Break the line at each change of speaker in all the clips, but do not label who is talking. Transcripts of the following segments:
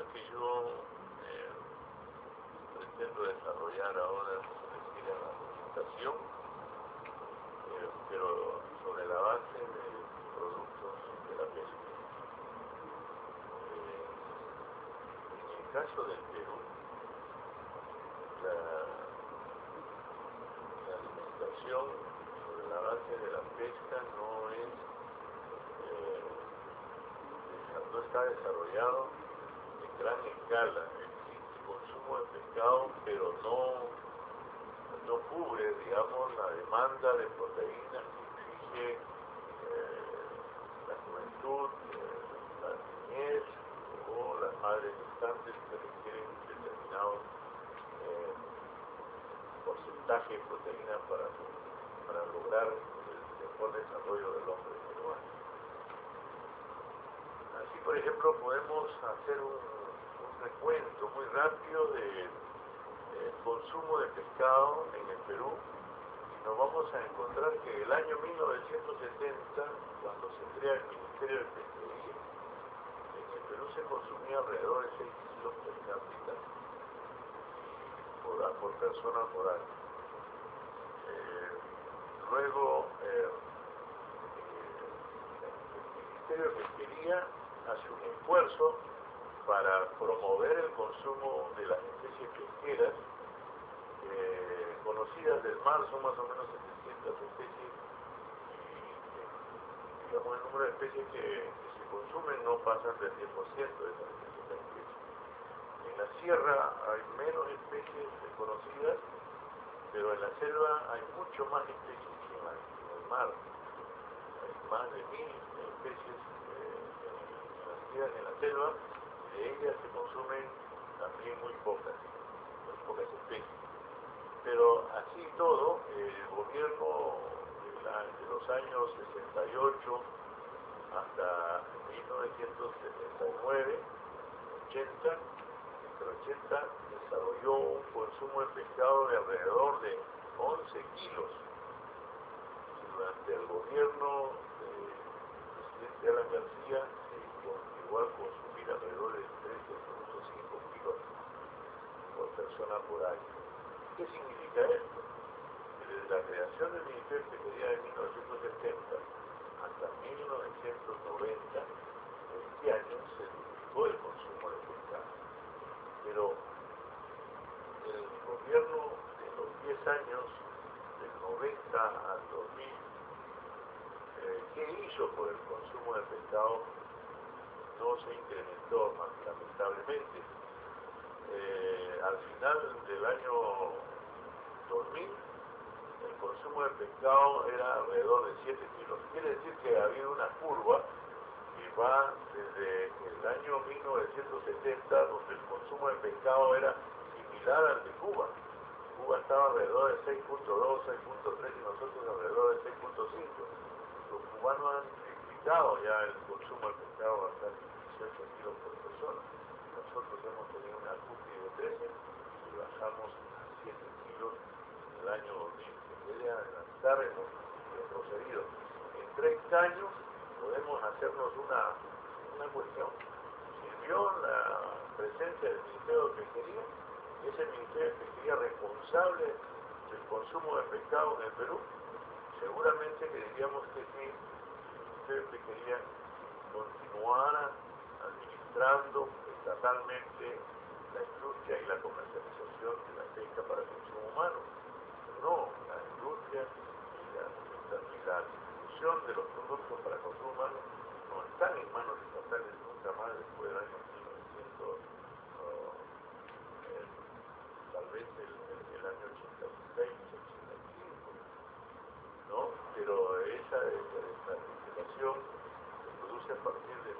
que yo pretendo desarrollar ahora se refiere a la alimentación, pero sobre la base de productos de la pesca. En el caso del Perú, la alimentación sobre la base de la pesca no está desarrollado en gran escala. Existe consumo de pescado, pero no cubre, digamos, la demanda de proteínas que exige la juventud, la niñez o las madres gestantes que requieren determinados porcentaje de proteína para lograr el mejor desarrollo del hombre peruano. Así, por ejemplo, podemos hacer un recuento muy rápido del consumo de pescado en el Perú y nos vamos a encontrar que el año 1970, cuando se crea el Ministerio de Pesquería, en el Perú se consumía alrededor de 6 kilos per cápita por persona por año. Luego, el Ministerio de Pesquería hace un esfuerzo para promover el consumo de las especies pesqueras conocidas del mar. Son más o menos 700 especies y digamos, el número de especies que se consumen no pasan del 10% de esas 700 especies. En la sierra hay menos especies conocidas, pero en la selva hay mucho más especies que en el mar. Hay más de 1000 especies en la selva, y de ellas se consumen también muy pocas especies. Pero así todo, el gobierno de los años 68 hasta 1979, 80, entre 80, desarrolló un consumo de pescado de alrededor de 11 kilos. Durante el gobierno del presidente Alan García se llegó a consumir alrededor de 13.5 kilos por persona por año. ¿Qué significa esto? Que desde la creación del Ministerio de Pesquería de 1970 hasta 1990, 20 años, se duplicó el consumo de pescado. Pero el gobierno de los 10 años, del 90 al 2000, ¿qué hizo por el consumo de pescado? No se incrementó, lamentablemente. Al final del año 2000, el consumo de pescado era alrededor de 7 kilos. Quiere decir que ha habido una curva que va desde el año 1970, donde el consumo de pescado era similar al de Cuba. Cuba estaba alrededor de 6.2, 6.3 y nosotros alrededor de 6.5. Los cubanos han triplicado ya el consumo de pescado hasta 18 kilos por persona. Nosotros hemos tenido una cúspide de 13 y bajamos a 7 kilos en el año 2000. En vez de adelantar, hemos retrocedido. En 30 años podemos hacernos una cuestión. ¿Sirvió la presencia del Ministerio de Pesquería? ¿Es el Ministerio de Pesquería responsable del consumo de pescado en el Perú? Seguramente que diríamos que sí, el Ministerio de Pesquería continuara administrando estatalmente la industria y la comercialización de la pesca para el consumo humano. Pero no, la industria y la distribución de los productos para consumo humano no están en manos estatales nunca más después del año 1900, tal vez el año 86, 85, ¿no? Pero esa legislación se produce a partir de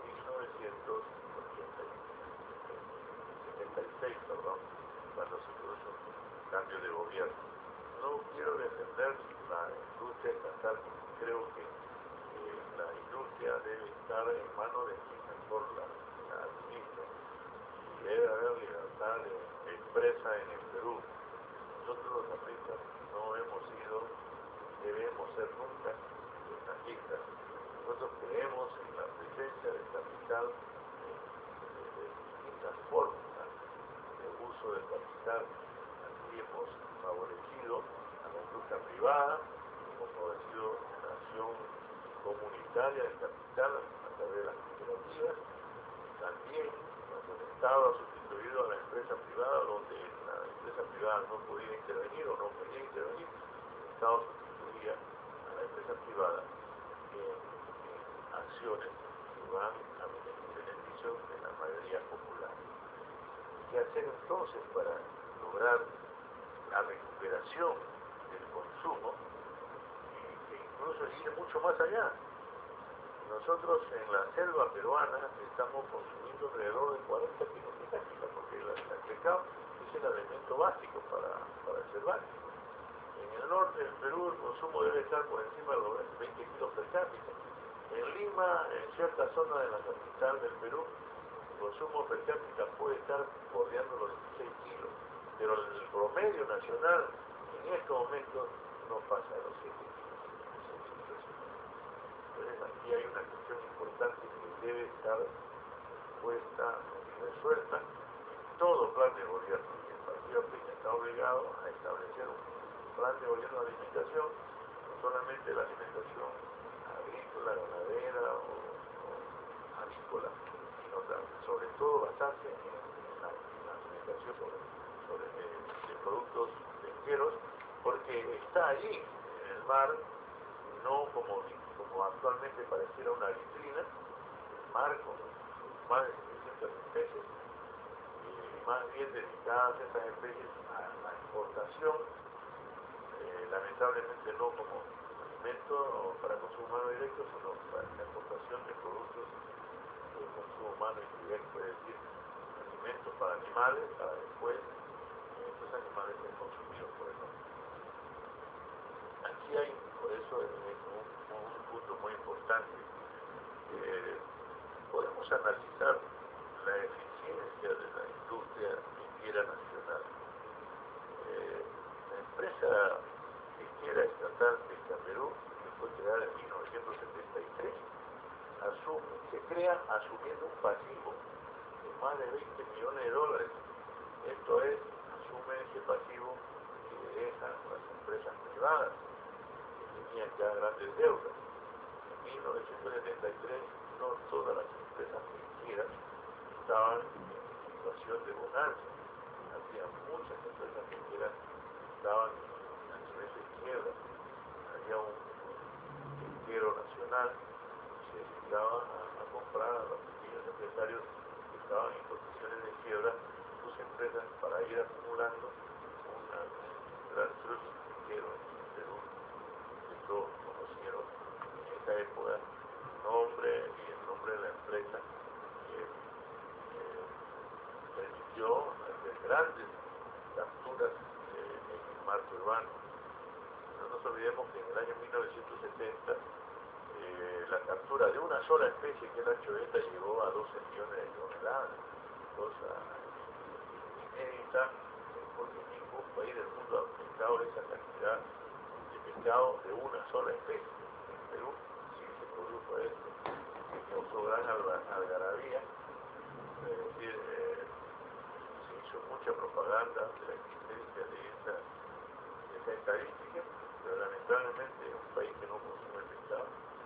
1976, perdón, cuando se produce un cambio de gobierno. No quiero defender la industria estatal, creo que la industria debe estar en manos de quien mejor la administra y debe haber libertad expresa en el Perú. Nosotros los apristas no hemos sido, debemos ser nunca estatistas. Nosotros creemos en la presencia del capital de distintas distintas fórmulas de uso del capital. Aquí hemos favorecido a la industria privada, hemos favorecido la acción comunitaria del capital a través de las cooperativas. También cuando el Estado ha sustituido a la empresa privada, donde la empresa privada no podía intervenir o no quería intervenir, el Estado sustituía a la empresa privada en acciones que van a beneficio de la mayoría popular. ¿Qué hacer entonces para lograr la recuperación del consumo e incluso ir mucho más allá? Nosotros en la selva peruana estamos consumiendo alrededor de 40 kilos de cápita, porque el pescado es el alimento básico para el selvático. En el norte del Perú el consumo debe estar por encima de los 20 kilos per cápita. En Lima, en cierta zona de la capital del Perú, el consumo per cápita puede estar bordeando los 16 kilos, pero el promedio nacional en estos momentos no pasa de los 7 kilos. Entonces aquí hay una cuestión importante que debe estar puesta y resuelta en todo plan de gobierno. Y el Partido Aprista está obligado a establecer un plan de gobierno de alimentación, no solamente la alimentación agrícola, ganadera o avícola, sino sobre todo basarse en la alimentación de productos pesqueros, porque está allí en el mar, no como actualmente pareciera una vitrina, el mar con más de 700 especies, y más bien dedicadas estas especies a la exportación, lamentablemente no como alimento o para consumo humano directo, sino para la exportación de productos de consumo humano indirecto, es decir, alimentos para animales, para después estos animales ser consumidos por el hombre. Aquí hay, por eso, un punto muy importante. Podemos analizar la eficiencia de la industria pesquera nacional. La empresa pesquera estatal Pescaperú, que fue creada en 1973, se crea asumiendo un pasivo de más de 20 millones de dólares. Esto es, asume ese pasivo que dejan las empresas privadas, que tenían ya grandes deudas. En 1973 no todas las empresas pesqueras estaban en situación de bonanza. Había muchas empresas pesqueras que estaban a nivel de quiebra. Había un pesquero nacional que se dedicaba a comprar a los pequeños empresarios que estaban en condiciones de quiebra sus empresas para ir acumulando un gran truco pesquero en Perú, que todos conocieron en esa época el nombre y el nombre de la empresa que permitió hacer grandes capturas en el mar peruano. No nos olvidemos que en el año 1970 la captura de una sola especie, que es la anchoveta, llegó a 12 millones de toneladas, cosa inédita, porque ningún país del mundo ha pescado esa cantidad de pescado de una sola especie. En Perú sí se produjo esto, que causó gran algarabía, es decir, se hizo mucha propaganda de la existencia de esa estadística, pero lamentablemente es un país que no consume pescado.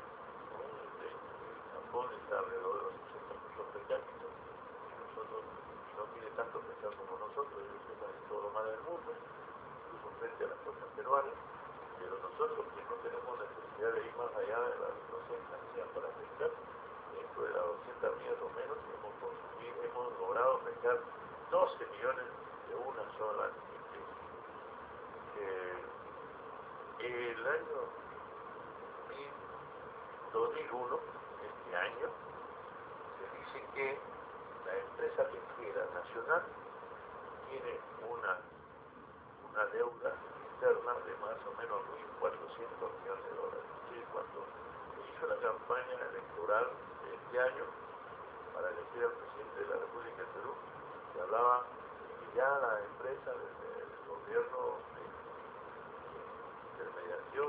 Japón está alrededor de los 80 kilos per cápita, y nosotros no tiene tanto pescado como nosotros, ellos pescan en todo lo mar del mundo, incluso frente a las costas peruanas, pero nosotros que no tenemos necesidad de ir más allá de las 200 millas para pescar, dentro de las 200 millas o menos hemos logrado pescar 12 millones de una sola especie. El año 2001, este año, se dice que la empresa pesquera nacional tiene una deuda interna de más o menos 1.400 millones de dólares. Sí, cuando se hizo la campaña electoral de este año para elegir al presidente de la República de Perú, se hablaba que ya la empresa del gobierno de intermediación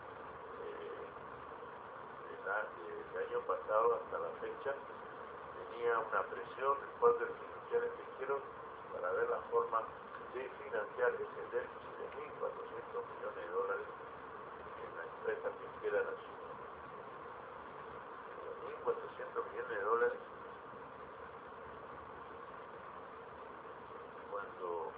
del año pasado hasta la fecha venía una presión de parte de los industriales pesqueros para ver la forma de financiar ese déficit de 1.400 millones de dólares en la empresa pesquera nacional. 1.400 millones de dólares cuando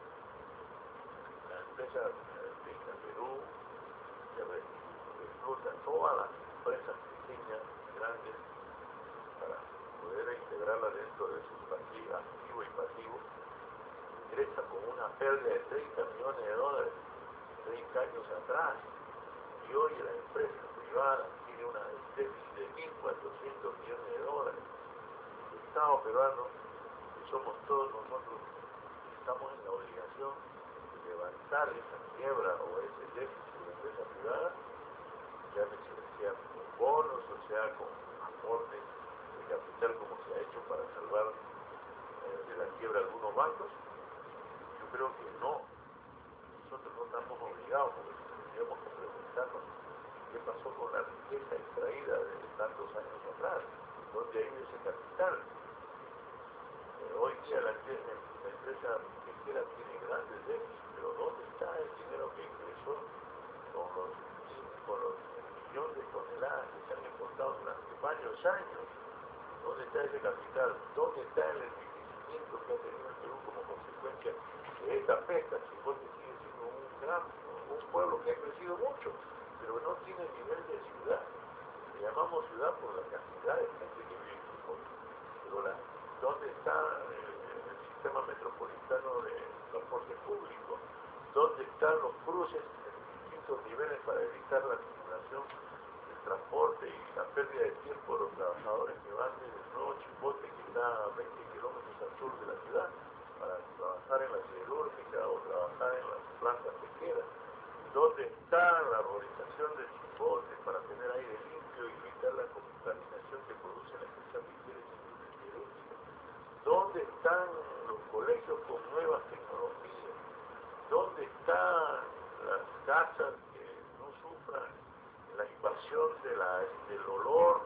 la empresa Pesca Perú que recluta todas las empresas pequeñas y grandes para poder integrarla dentro de sus pasivos, activo y pasivo, ingresa con una pérdida de 30 millones de dólares 30 años atrás, y hoy la empresa privada tiene una déficit de 1.400 millones de dólares. El Estado peruano, que somos todos nosotros, estamos en la obligación de levantar esa quiebra o ese déficit de la empresa privada, ya sea con bonos o sea con aportes de capital como se ha hecho para salvar de la quiebra algunos bancos. Yo creo que no, nosotros no estamos obligados, porque tendríamos que preguntarnos qué pasó con la riqueza extraída de tantos años atrás, dónde ha ido ese capital. Hoy día la empresa pesquera tiene grandes déficits, pero ¿dónde está el dinero que ingresó con los millones de toneladas que se han importado durante varios años? ¿Dónde está ese capital? ¿Dónde está el enriquecimiento que ha tenido el Perú como consecuencia de esta pesca? Chipote sigue siendo un pueblo que ha crecido mucho, pero no tiene nivel de ciudad. Le llamamos ciudad por la cantidad de gente que vive en Chipote. Pero ¿dónde está el sistema metropolitano de transporte público? ¿Dónde están los cruces en distintos niveles para evitar la acumulación del transporte y la pérdida de tiempo de los trabajadores que van desde el nuevo Chipote, que está a 20 kilómetros al sur de la ciudad, para trabajar en la siderúrgica o trabajar en las plantas pesqueras? ¿Dónde está la arborización del Chipote para tener aire limpio y evitar la contaminación que produce la empresa pesquera y siderúrgica? ¿Dónde están los colegios con nuevas tecnologías? ¿Dónde están las casas que no sufran la invasión del olor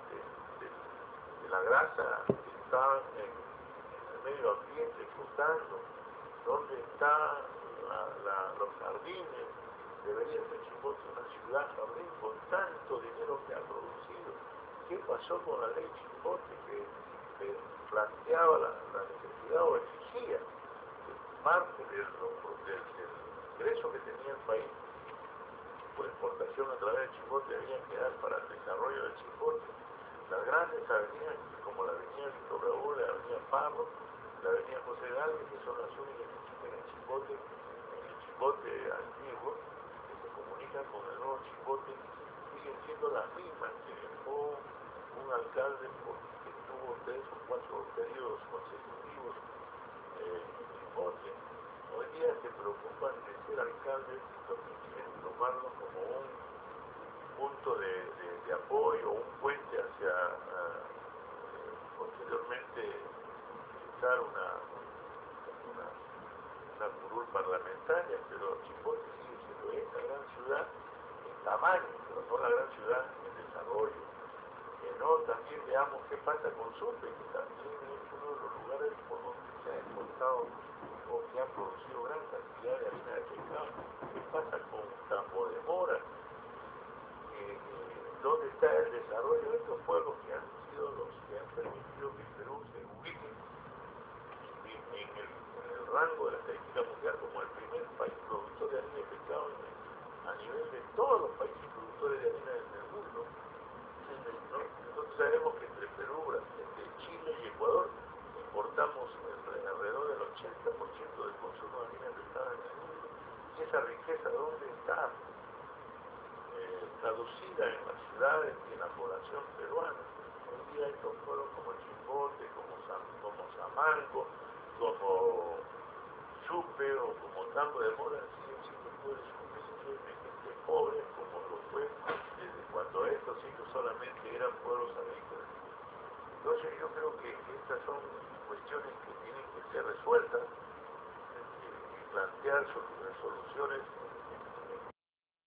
de la grasa que está en el medio ambiente flotando? ¿Dónde están los jardines? Debería ser Chipote una ciudad jardín con tanto dinero que ha producido. ¿Qué pasó con la ley Chipote que planteaba la necesidad o exigía que parte del ingreso que tenía el país por exportación a través del Chipote debía quedar para el desarrollo del Chipote? Las grandes avenidas como la avenida Víctor Raúl, la avenida Parro, la avenida José Gálvez, que son las únicas que existen en el Chipote antiguo, que se comunican con el nuevo Chipote, siguen siendo las mismas que dejó un alcalde que tuvo 3 o 4 periodos consecutivos en Chipote. Hoy día se preocupan de ser alcaldes porque quieren tomarlo como un punto de apoyo, un puente hacia posteriormente utilizar una curul parlamentaria, pero Chipote sigue siendo esta gran ciudad en tamaño, pero no la gran ciudad en desarrollo. Que no, también veamos qué pasa con Supe, que también es uno de los lugares por donde se ha exportado o que ha producido gran cantidad de harina de pescado. ¿Qué pasa con Tambo de Mora? ¿Dónde está el desarrollo de estos pueblos que han sido los que han permitido que Perú se ubique en el rango de la estadística mundial como el primer país productor de harina de pescado a nivel de todos los países productores de harina del mundo? ¿No? Nosotros sabemos que entre Perú, entre Chile y Ecuador importamos alrededor del 80% del consumo de harina de pescado en el mundo. ¿Y esa riqueza dónde está? Traducida en las ciudades y en la población peruana. Hoy día estos pueblos como Chipote, como Samango, como Supe o como Tambo de Mora siguen siendo pueblos humildes de gente pobre como lo fue desde cuando estos sitios solamente eran pueblos agrícolas. Entonces yo creo que estas son cuestiones que tienen que ser resueltas y plantear soluciones